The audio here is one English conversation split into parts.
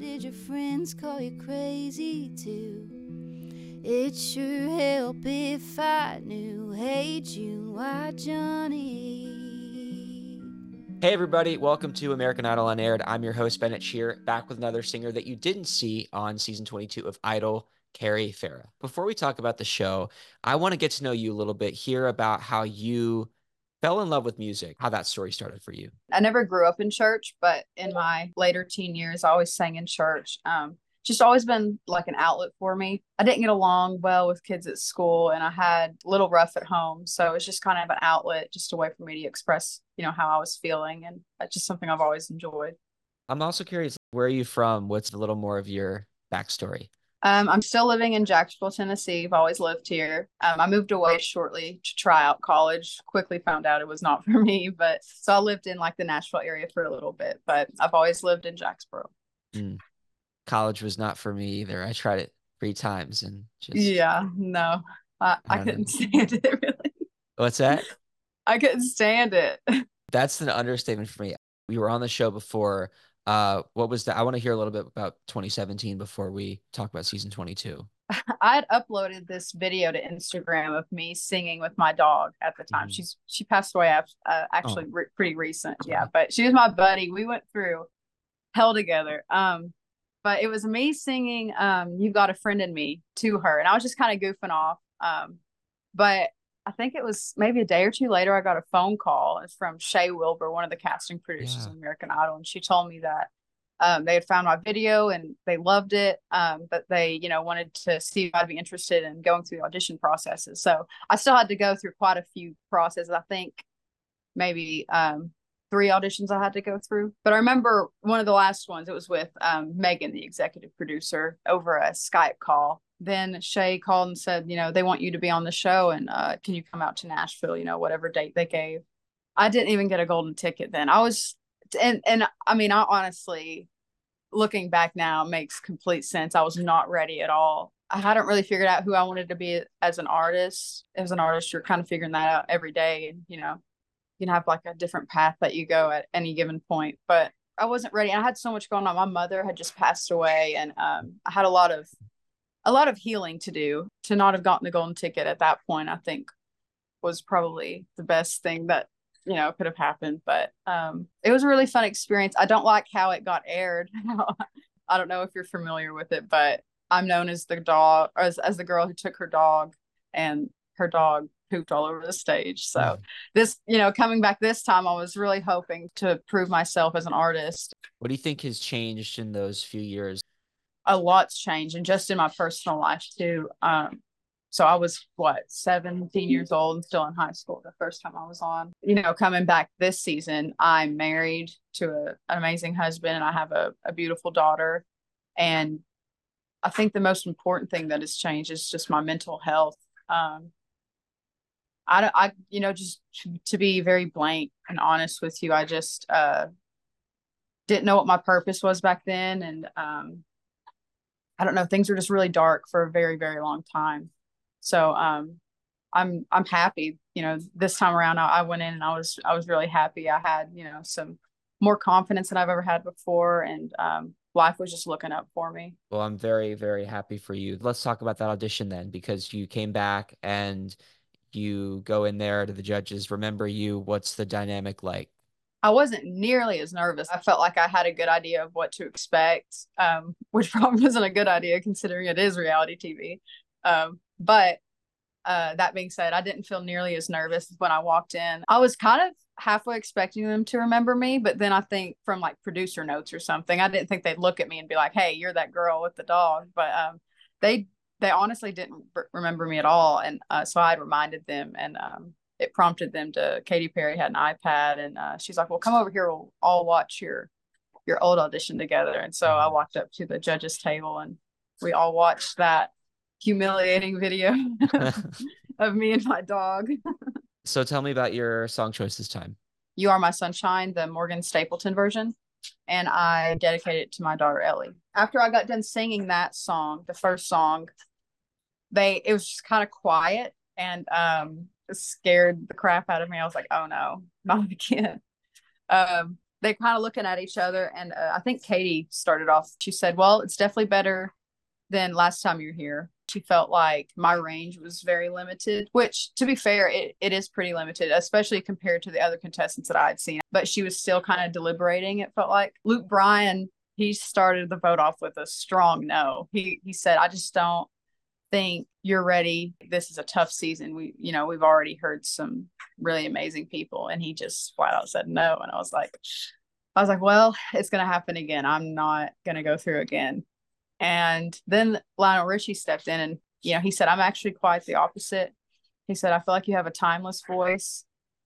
Did your friends call you crazy too? It sure help if I knew. Hey June, why Johnny? Hey everybody, welcome to American Idol Unaired. I'm your host, Bennett Shear, back with another singer that you didn't see on season 22 of Idol, Carrie Farah. Before we talk about the show, I want to get to know you a little bit, hear about how you fell in love with music, how that story started for you. I never grew up in church, but in my later teen years, I always sang in church. Just always been like an outlet for me. I didn't get along well with kids at school, and I had a little rough at home. So it was just kind of an outlet, just a way for me to express, how I was feeling. And that's just something I've always enjoyed. I'm also curious, where are you from? What's a little more of your backstory? I'm still living in Jacksonville, Tennessee. I've always lived here. I moved away shortly to try out college. Quickly found out it was not for me, but so I lived in like the Nashville area for a little bit, but I've always lived in Jacksboro. College was not for me either. I tried it 3 times and just, Yeah, no, I I don't couldn't know. stand it really. What's that? I couldn't stand it. That's an understatement for me. We were on the show before. What was that? I want to hear a little bit about 2017 before we talk about season 22. I had uploaded this video to Instagram of me singing with my dog at the time. Mhm. She passed away actually Oh, pretty recent. Yeah, sorry. but she was my buddy. We went through hell together. But it was me singing "You've Got a Friend in Me" to her, and I was just kind of goofing off. But I think it was maybe a day or two later, I got a phone call. It's from Shay Wilbur, one of the casting producers Yeah. of American Idol, and she told me that they had found my video and they loved it, but they, wanted to see if I'd be interested in going through the audition processes. So I still had to go through quite a few processes. I think maybe 3 auditions I had to go through. But I remember one of the last ones, it was with Megan, the executive producer, over a Skype call. Then Shay called and said, they want you to be on the show, and can you come out to Nashville, whatever date they gave. I didn't even get a golden ticket then. I was, and I mean, I honestly, looking back now, makes complete sense. I was not ready at all. I hadn't really figured out who I wanted to be as an artist. As an artist, you're kind of figuring that out every day. And, you can have like a different path that you go at any given point. But I wasn't ready. And I had so much going on. My mother had just passed away, and I had a lot of healing to do. To not have gotten the golden ticket at that point, I think was probably the best thing that could have happened. But it was a really fun experience. I don't like how it got aired. I don't know if you're familiar with it, but I'm known as the dog, or as the girl who took her dog, and her dog pooped all over the stage. So this, coming back this time, I was really hoping to prove myself as an artist. What do you think has changed in those few years? A lot's changed, and just in my personal life too. So I was 17 years old and still in high school the first time I was on. Coming back this season, I'm married to an amazing husband, and I have a beautiful daughter. And I think the most important thing that has changed is just my mental health. Just to be very blank and honest with you, I just didn't know what my purpose was back then. And I don't know, things were just really dark for a very, very long time. So I'm happy. This time around I went in and I was really happy. I had, some more confidence than I've ever had before, and life was just looking up for me. Well, I'm very, very happy for you. Let's talk about that audition then, because you came back and you go in there to the judges, remember you. What's the dynamic like? I wasn't nearly as nervous. I felt like I had a good idea of what to expect, which probably wasn't a good idea considering it is reality TV. But that being said, I didn't feel nearly as nervous when I walked in. I was kind of halfway expecting them to remember me, but then I think from like producer notes or something, I didn't think they'd look at me and be like, "Hey, you're that girl with the dog." But they honestly didn't remember me at all, and so I reminded them, and it prompted them to. Katy Perry had an iPad, and she's like, "Well, come over here. We'll all watch your old audition together." And so I walked up to the judges table, and we all watched that humiliating video of me and my dog. So tell me about your song choice this time. "You Are My Sunshine," the Morgan Stapleton version, and I dedicated it to my daughter Ellie. After I got done singing that song, the first song, it was just kind of quiet, and it scared the crap out of me. I was like, "Oh no, not again." they kind of looking at each other. And I think Katie started off. She said, well, it's definitely better than last time you're here. She felt like my range was very limited, which to be fair, it is pretty limited, especially compared to the other contestants that I had seen. But she was still kind of deliberating, it felt like. Luke Bryan, he started the vote off with a strong no. He said, I just don't think you're ready. This is a tough season. We've already heard some really amazing people. And he just flat out said no. And I was like, well, it's going to happen again. I'm not going to go through again. And then Lionel Richie stepped in and, he said, I'm actually quite the opposite. He said, I feel like you have a timeless voice.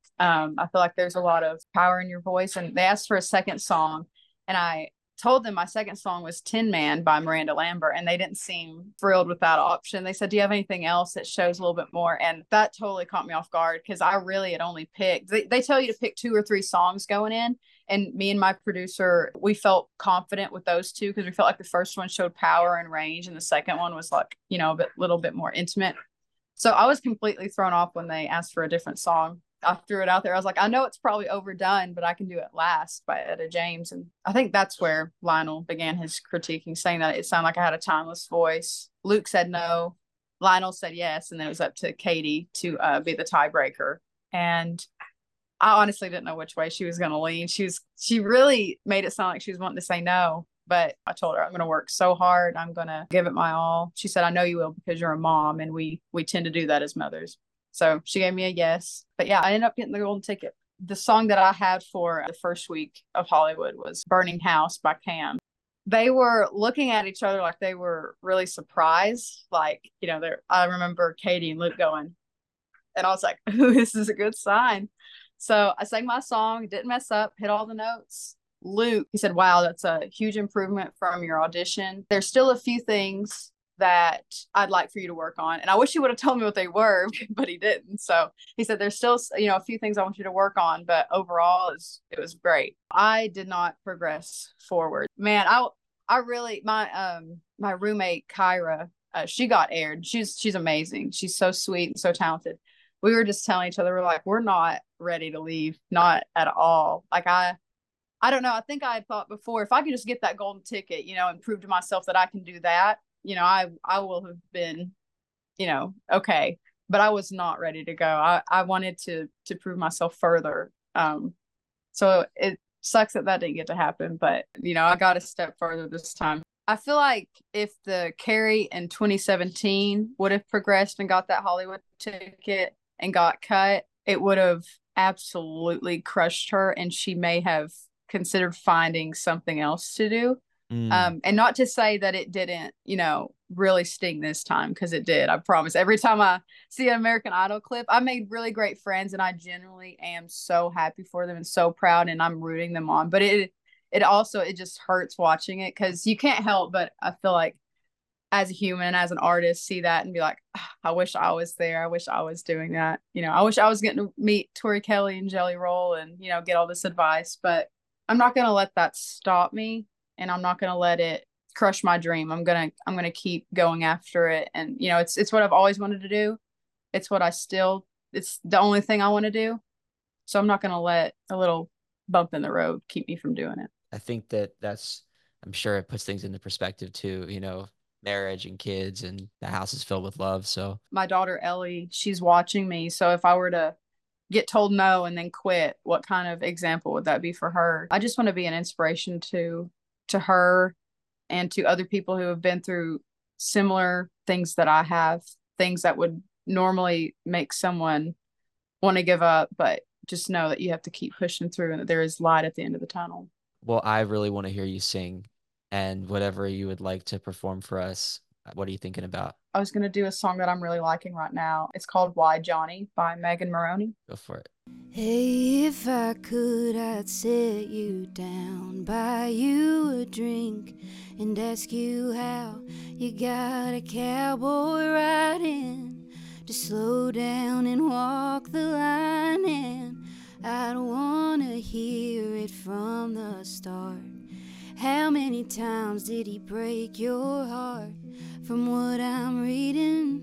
I feel like there's a lot of power in your voice. And they asked for a second song. And I told them my second song was Tin Man by Miranda Lambert. And they didn't seem thrilled with that option. They said, do you have anything else that shows a little bit more? And that totally caught me off guard because I really had only picked, they tell you to pick 2 or 3 songs going in. And me and my producer, we felt confident with those 2 because we felt like the first one showed power and range. And the second one was like, a little bit more intimate. So I was completely thrown off when they asked for a different song. I threw it out there. I was like, I know it's probably overdone, but I can do it last by Etta James. And I think that's where Lionel began his critiquing, saying that it sounded like I had a timeless voice. Luke said no. Lionel said yes. And then it was up to Katie to be the tiebreaker. And I honestly didn't know which way she was going to lean. She really made it sound like she was wanting to say no, but I told her I'm going to work so hard. I'm going to give it my all. She said, I know you will because you're a mom and we tend to do that as mothers. So she gave me a yes. But yeah, I ended up getting the golden ticket. The song that I had for the first week of Hollywood was Burning House by Cam. They were looking at each other like they were really surprised. Like, I remember Katie and Luke going, and I was like, ooh, this is a good sign. So I sang my song, didn't mess up, hit all the notes. Luke, he said, wow, that's a huge improvement from your audition. There's still a few things that I'd like for you to work on. And I wish he would have told me what they were, but he didn't. So he said, there's still, a few things I want you to work on, but overall it was great. I did not progress forward. Man, I really, my roommate, Kyra, she got aired. She's amazing. She's so sweet and so talented. We were just telling each other, we're like, we're not ready to leave. Not at all. Like I don't know. I think I had thought before, if I could just get that golden ticket, and prove to myself that I can do that, I will have been, okay. But I was not ready to go. I wanted to prove myself further. So it sucks that didn't get to happen, but I got a step further this time. I feel like if the Carrie in 2017 would have progressed and got that Hollywood ticket and got cut, it would have absolutely crushed her, and she may have considered finding something else to do. And not to say that it didn't, really sting this time, because it did. I promise. Every time I see an American Idol clip, I made really great friends, and I genuinely am so happy for them and so proud, and I'm rooting them on. But it just hurts watching it, because you can't help but, I feel like, as a human, as an artist, see that and be like, oh, I wish I was there. I wish I was doing that. I wish I was getting to meet Tori Kelly and Jelly Roll and, get all this advice. But I'm not going to let that stop me, and I'm not going to let it crush my dream. I'm going to keep going after it. And, it's what I've always wanted to do. It's the only thing I want to do. So I'm not going to let a little bump in the road keep me from doing it. I think I'm sure it puts things into perspective too, marriage and kids, and the house is filled with love. So my daughter Ellie, she's watching me. So if I were to get told no and then quit, what kind of example would that be for her? I just want to be an inspiration to her and to other people who have been through similar things that I have, things that would normally make someone want to give up, but just know that you have to keep pushing through and that there is light at the end of the tunnel. Well, I really want to hear you sing, and whatever you would like to perform for us, what are you thinking about? I was going to do a song that I'm really liking right now. It's called Why Johnny by Megan Moroney. Go for it. Hey, if I could, I'd sit you down, buy you a drink, and ask you how you got a cowboy riding, to slow down and walk the line, and I'd wanna hear it from the start. How many times did he break your heart? From what I'm reading,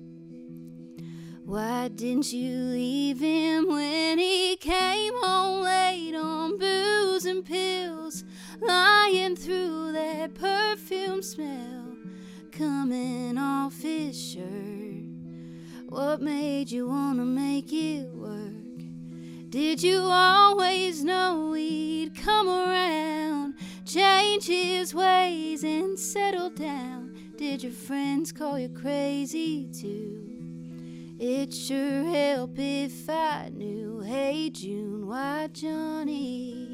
why didn't you leave him when he came home late on booze and and pills, lying through that perfume smell, coming off his shirt. What made you wanna make it work? Did you always know he'd come around, change his ways and settle down? Did your friends call you crazy too? It'd sure help if I knew. Hey June, why Johnny?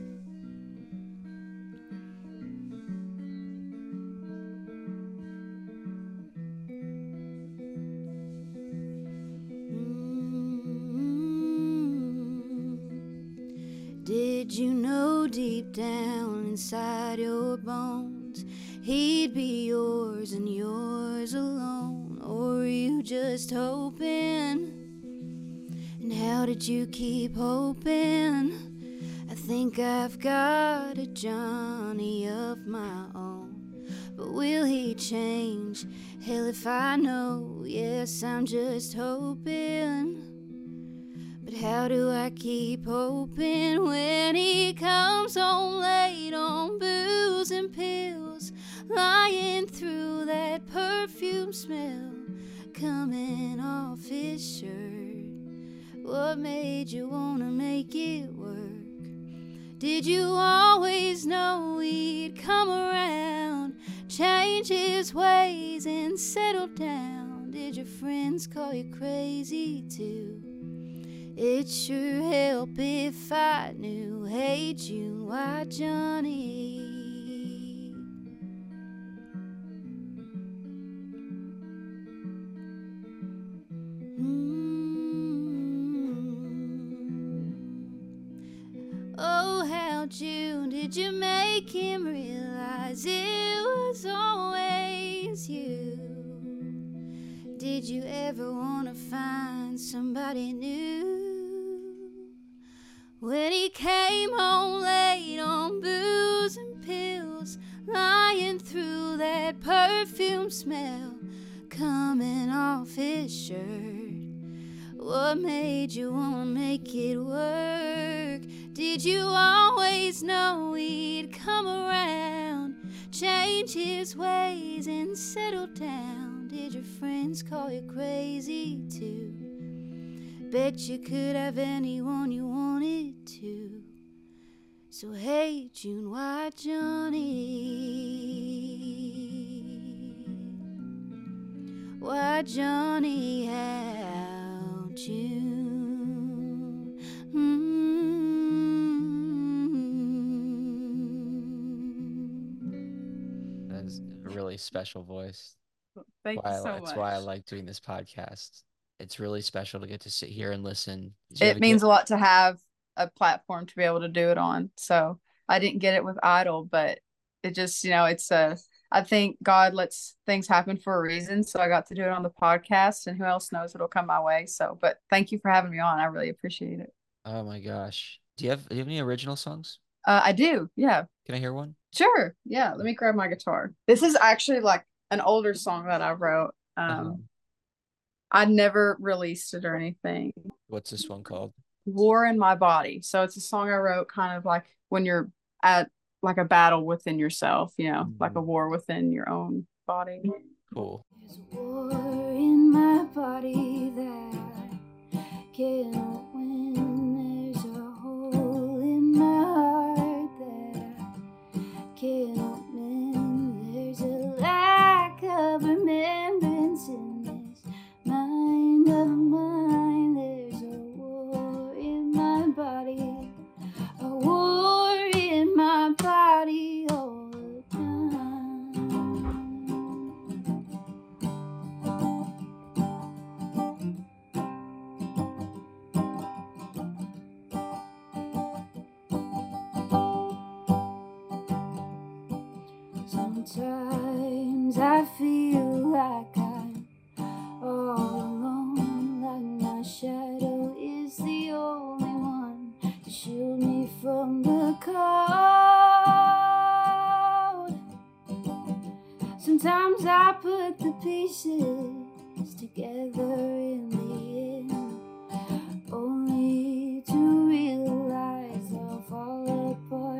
Did you know deep down inside your bones he'd be yours and yours alone? Or were you just hoping? And how did you keep hoping? I think I've got a Johnny of my own, but will he change? Hell if I know, yes, I'm just hoping. But how do I keep hoping when he comes home late on booze and pills, lying through that perfume smell, coming off his shirt? What made you wanna make it work? Did you always know he'd come around, change his ways and settle down? Did your friends call you crazy too? It'd sure help if I knew. Hey June, why Johnny? Oh, how June did you make him realize it was always you? Did you ever want to find somebody new? When he came home late on booze and pills, lying through that perfume smell, coming off his shirt. What made you wanna make it work? Did you always know he'd come around, change his ways and settle down? Did your friends call you crazy too? Bet you could have anyone you wanted to. So hey June, why Johnny? Why Johnny, how June? That's a really special voice. Thank you so That's much. why I like doing this podcast. It's really special to get to sit here and listen. It means a lot to have a platform to be able to do it on. So I didn't get it with Idol, but it just, it's I think God lets things happen for a reason. So I got to do it on the podcast, and who else knows what'll come my way. So, but thank you for having me on. I really appreciate it. Oh my gosh. Do you have any original songs? I do. Yeah. Can I hear one? Sure. Yeah. Let me grab my guitar. This is actually like an older song that I wrote. I never released it or anything. What's this one called? War in My Body. So it's a song I wrote kind of like when you're at like a battle within yourself, like a war within your own body. Cool. There's a war in my body that I cannot win. There's a hole in my heart that I cannot mend. There's a lack of remembrance in this mind of mine. There's a war in my body, a war in my body all the time. Sometimes I feel like I'm all alone, like my shadow is the only one to shield me from the cold. Sometimes I put the pieces together in the end, only to realize they'll fall apart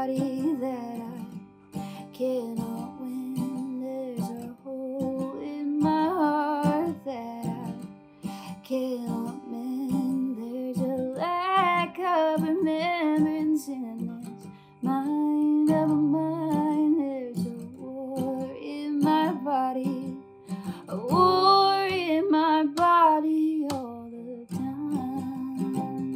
body that I cannot win. There's a hole in my heart that I cannot mend. There's a lack of remembrance in this mind of mine. There's a war in my body, a war in my body all the time.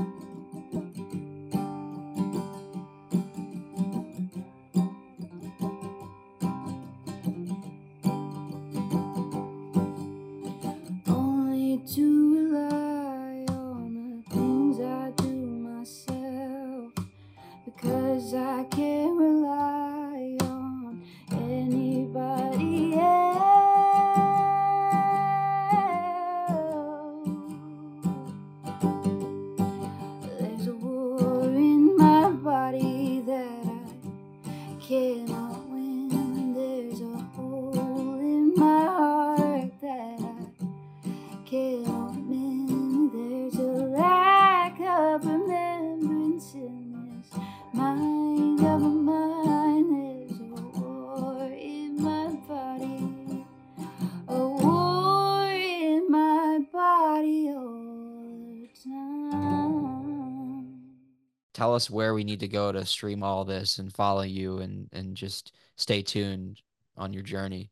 Only to rely on the things I do myself, because I can't rely on anybody else. There's a war in my body that I cannot win. There's a hole in my heart that I cannot mend. There's a lack of remembrance in this mind of mine. There's a war in my body, a war in my body all the time. Tell us where we need to go to stream all this and follow you and just stay tuned on your journey.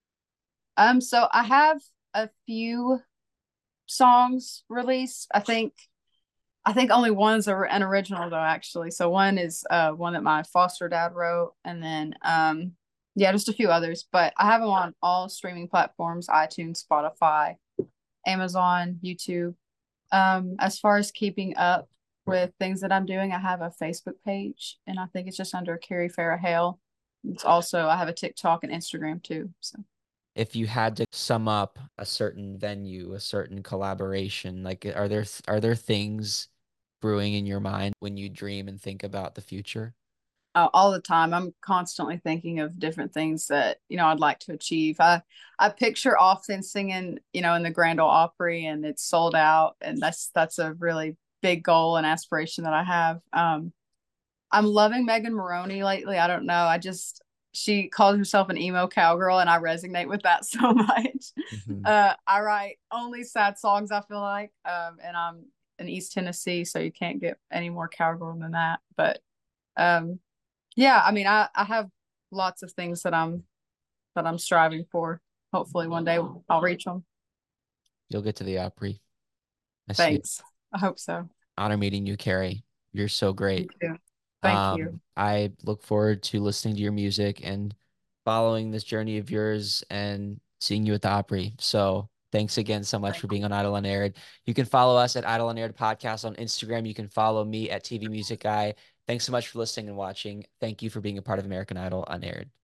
So I have a few songs released. I think only one's an original though, actually. So one is one that my foster dad wrote, and then yeah, just a few others. But I have them on all streaming platforms: iTunes, Spotify, Amazon, YouTube. As far as keeping up with things that I'm doing, I have a Facebook page, and I think it's just under Carrie Farah Hale. It's also, I have a TikTok and Instagram too. So If you had to sum up a certain venue, a certain collaboration, like are there things brewing in your mind when you dream and think about the future? all the time, I'm constantly thinking of different things that I'd like to achieve. I picture often singing in the Grand Ole Opry, and it's sold out, and that's a really big goal and aspiration that I have. I'm loving Megan Maroney lately. I don't know. She calls herself an emo cowgirl, and I resonate with that so much. Mhm. I write only sad songs, I feel like. And I'm in East Tennessee, so you can't get any more cowgirl than that. But yeah, I mean, I have lots of things that I'm striving for. Hopefully one day I'll reach them. You'll get to the Opry. I see it. Thanks. I hope so. Honor meeting you, Carrie. You're so You great. too. Thank you. I look forward to listening to your music and following this journey of yours and seeing you at the Opry. So thanks again so much for being on Idle Unaired. You can follow us at Idle Unaired Podcast on Instagram. You can follow me at TV Music Guy. Thanks so much for listening and watching. Thank you for being a part of American Idol Unaired.